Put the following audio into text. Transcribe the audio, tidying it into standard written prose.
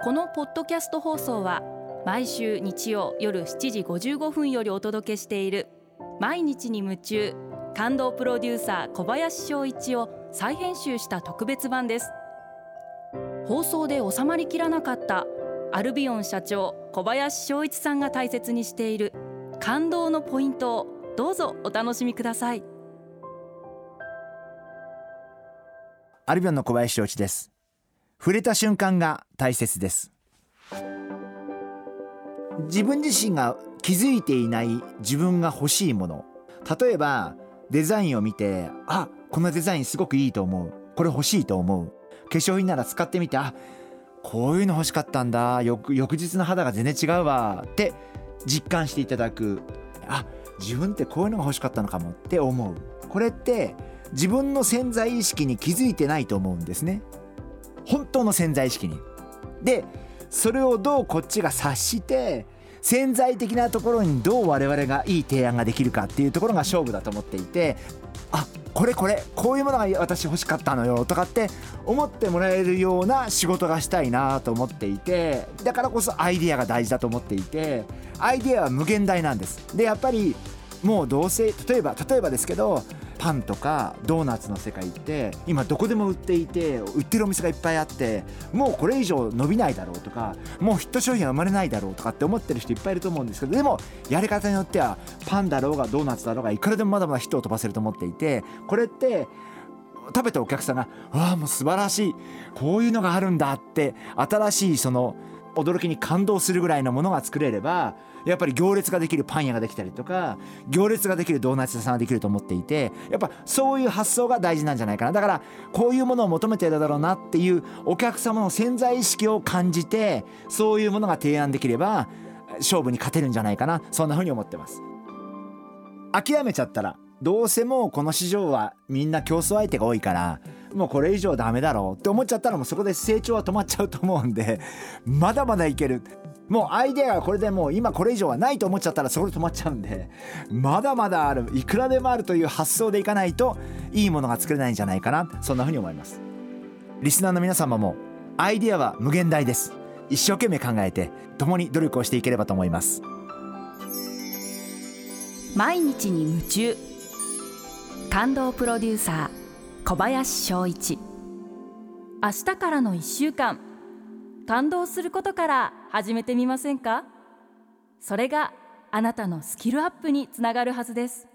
このポッドキャスト放送は毎週日曜夜7時55分よりお届けしている毎日に夢中感動プロデューサー小林翔一を再編集した特別版です。放送で収まりきらなかったアルビオン社長小林翔一さんが大切にしている感動のポイントをどうぞお楽しみください。 アルビオンの小林翔一です。触れた瞬間が大切です。自分自身が気づいていない自分が欲しいもの、例えばデザインを見て、あ、このデザインすごくいいと思う、これ欲しいと思う、化粧品なら使ってみて、あ、こういうの欲しかったんだ、翌日の肌が全然違うわって実感していただく、あ、自分ってこういうのが欲しかったのかもって思う。これって自分の潜在意識に気づいてないと思うんですね。本当の潜在意識に。で、それをどうこっちが察して潜在的なところにどう我々がいい提案ができるかっていうところが勝負だと思っていて、あ、こういうものが私欲しかったのよとかって思ってもらえるような仕事がしたいなと思っていて、だからこそアイデアが大事だと思っていて、アイデアは無限大なんです。で、やっぱりもうどうせ例えばですけど、パンとかドーナツの世界って今どこでも売っていて、売ってるお店がいっぱいあって、もうこれ以上伸びないだろうとか、もうヒット商品は生まれないだろうとかって思ってる人いっぱいいると思うんですけど、でもやり方によってはパンだろうがドーナツだろうがいくらでもまだまだヒットを飛ばせると思っていて、これって食べたお客さんが、わあ、もう素晴らしい、こういうのがあるんだって、新しいその驚きに感動するぐらいのものが作れれば、やっぱり行列ができるパン屋ができたりとか、行列ができるドーナツ屋さんができると思っていて、やっぱそういう発想が大事なんじゃないかな。だからこういうものを求めてるだろうなっていうお客様の潜在意識を感じて、そういうものが提案できれば勝負に勝てるんじゃないかな、そんな風に思ってます。諦めちゃったら、どうせもうこの市場はみんな競争相手が多いから、もうこれ以上ダメだろうって思っちゃったら、もうそこで成長は止まっちゃうと思うんで、まだまだいける。もうアイデアがこれでもう今これ以上はないと思っちゃったらそこで止まっちゃうんで、まだまだある、いくらでもあるという発想でいかないといいものが作れないんじゃないかな、そんな風に思います。リスナーの皆様もアイデアは無限大です。一生懸命考えて共に努力をしていければと思います。 毎日に夢中感動プロデューサー小林翔一。明日からの1週間、感動することから始めてみませんか？それがあなたのスキルアップにつながるはずです。